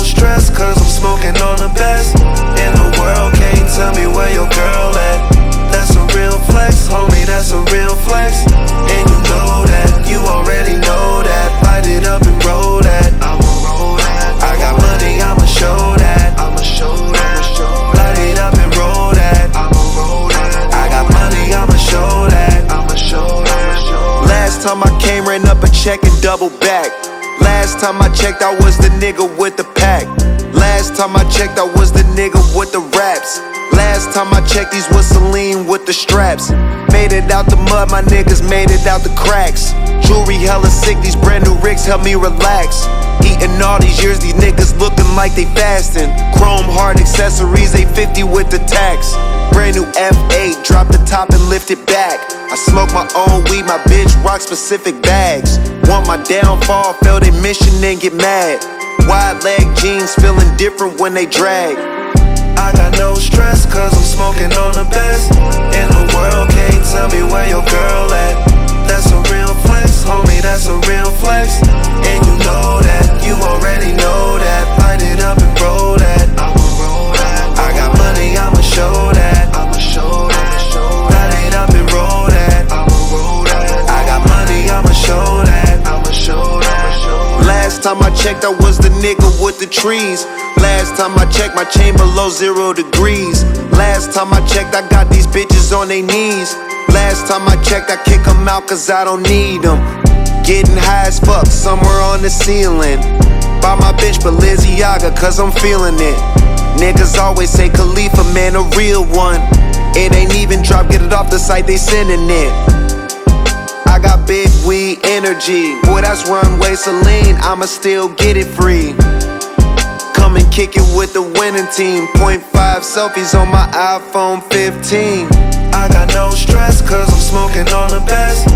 stress, cause I'm smoking on the best in the world. Can't tell me where your girl at. That's a real flex, homie, that's a real flex. And you know that, you already know that. Light it up and roll that, I'ma roll that. I got money, I'ma show that, I'ma show that. Light it up and roll that, I'ma roll that. I got money, I'ma show that, I'ma show that. Last time I came, ran up a check and double back. Last time I checked, I was the nigga with the pack. Last time I checked, I was the nigga with the raps. Last time I checked, these was Celine with the straps. Made it out the mud, my niggas made it out the cracks. Jewelry hella sick, these brand new rigs help me relax. Eating all these years, these niggas looking like they fasting. Chrome hard accessories, 850 with the tax. Brand new F8, drop the top and lift it back. I smoke my own weed, my bitch rock specific bags. Want my downfall, fail their mission and get mad. Wide leg jeans feeling different when they drag. I got no stress, cause I'm smoking on the best in the world. Can't tell me where your girl at. That's a real flex, homie, that's a real flex. And you know that, you already know that. Light it up and roll that, I'ma roll that. I got money, I'ma show that, I'ma show that. Light it up and roll that, I'ma roll that. I got money, I'ma show that, I'ma show that. Last time I checked, I was the nigga with the trees. Last time I checked, my chain below 0 degrees. Last time I checked, I got these bitches on their knees. Last time I checked, I kick them out cause I don't need them. Getting high as fuck, somewhere on the ceiling. Buy my bitch Balenciaga cause I'm feeling it. Niggas always say Khalifa, man, a real one. It ain't even drop, get it off the site, they sending it. I got big weed energy. Boy, that's runway Celine, I'ma still get it free. Come and kick it with the winning team. 0.5 selfies on my iPhone 15. I got no stress, cause I'm smoking on the best